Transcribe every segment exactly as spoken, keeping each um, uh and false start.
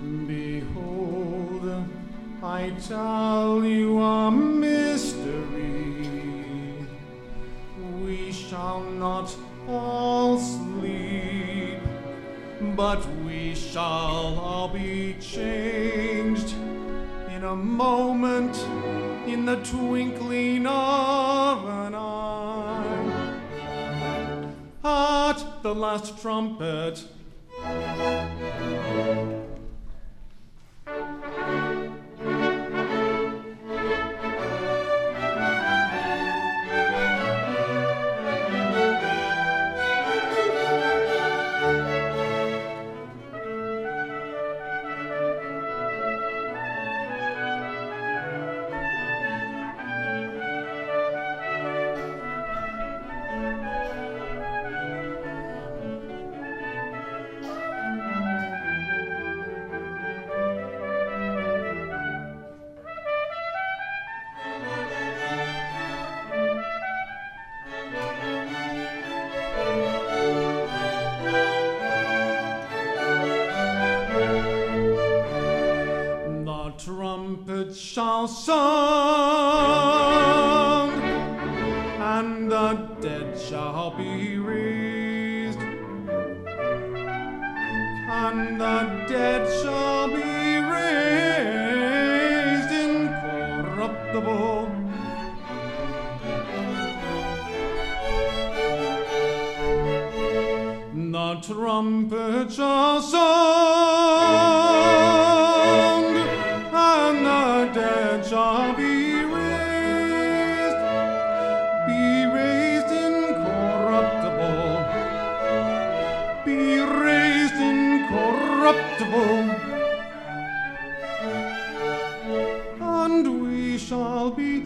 Behold, I tell you a mystery. We shall not all sleep, but we shall all be changed in a moment, in the twinkling of an eye. At the last trumpet, trumpet shall sound, and the dead shall be raised, and the dead shall be raised incorruptible. The trumpet shall sound, and the dead shall be raised, be raised incorruptible, be raised incorruptible, and we shall be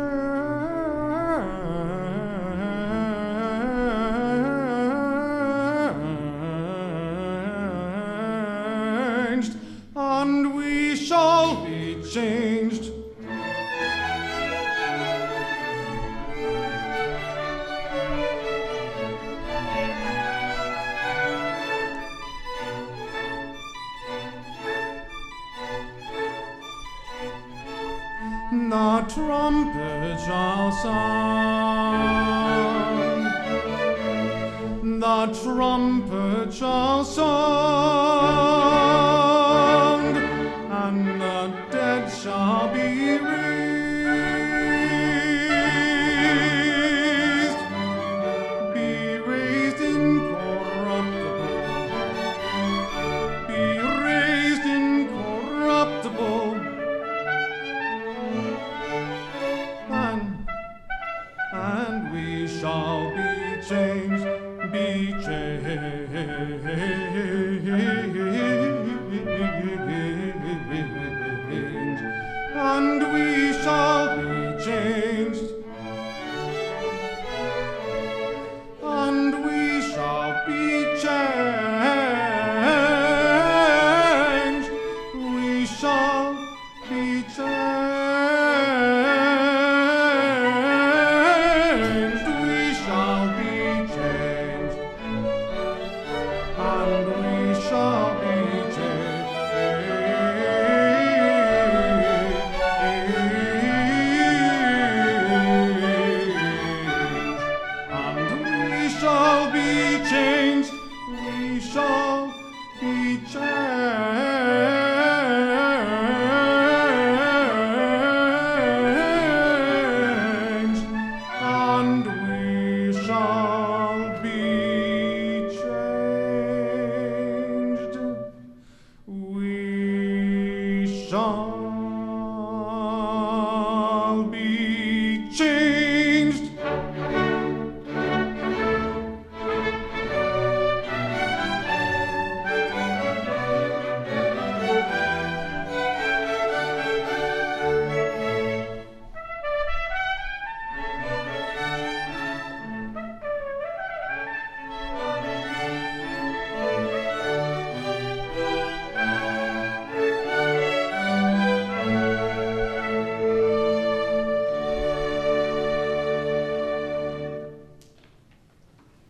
changed, and we shall be changed. The trumpet shall sound, the trumpet shall sound, and the dead shall be raised, be raised incorruptible, be raised incorruptible, and, and we shall be changed, be changed, and we shall be changed, and we shall be changed, we shall be changed, we shall be changed, and we shall be shall be changed, we shall be changed, and we shall be changed, we shall